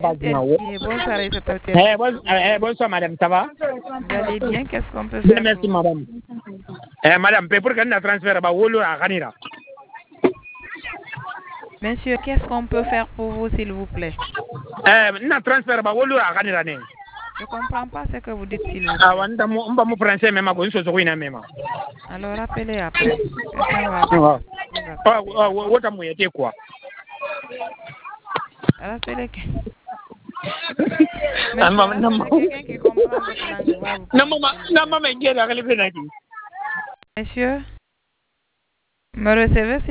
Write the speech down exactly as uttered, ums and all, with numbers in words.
Bonsoir, Eh, bon, eh, bonsoir, madame, ça va? Vous allez bien? Qu'est-ce qu'on peut faire? Merci, madame. Eh, madame, pour que nous transfère à Wolo à Ranira. Monsieur, qu'est-ce qu'on peut faire pour vous, s'il vous plaît? Eh, nous transfère à Wolo à Ranira. Je ne comprends pas ce que vous dites, s'il vous plaît. Ah, on va me français, même à cause de même. Alors, rappelez après. Oh, oh, what am I quoi? Rappelez que. Non, maman, non, quelqu'un qui comprend votre langue va vous non, maman, non, maman, il y a la réalité. Monsieur, me recevez